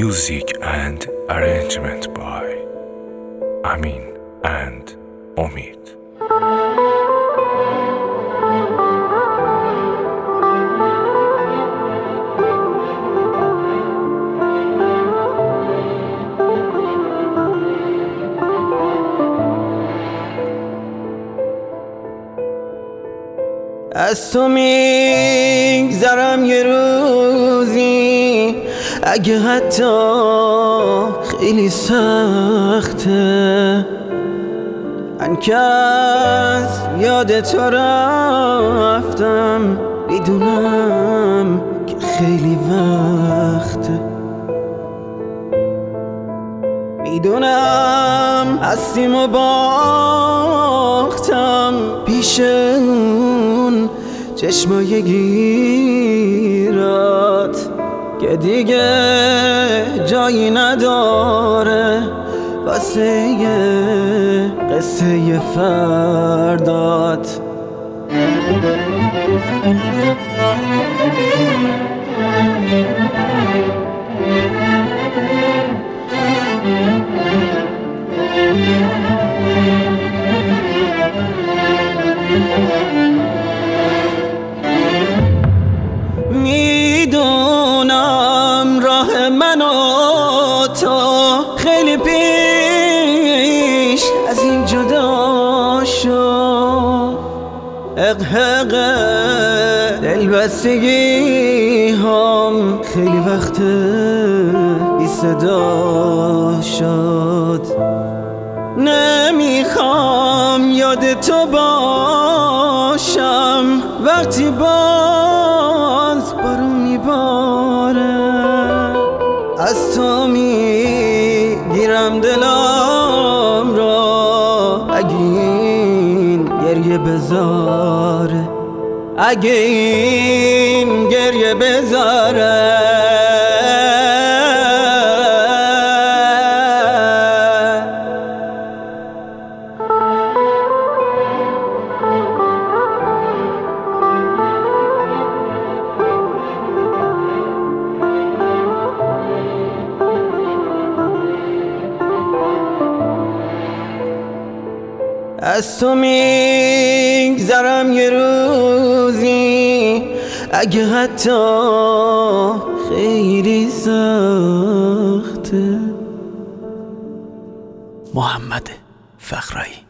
Music and arrangement by Amin and Omid. از تو میگذرم یه روزی اگه حتی خیلی سخته، من که از یاد تو رفتم میدونم که خیلی وقته، میدونم هستیم و باختم پیش اون چشمای گیرات که دیگه جایی نداره واسه یه قصه فردات. میدونم راه من و تو خیلی پیش از این جدا شد، حق دلبستگی هم خیلی وقت بی صدا شد. نمیخوام یاد تو باشم وقتی باز بارون میباره، از تو میگیرم دلم را اگه این گریه بذاره، اگه این گریه بذاره. از تو میگذرم یه روزی اگه حتی خیلی سخته. محمد فخرایی.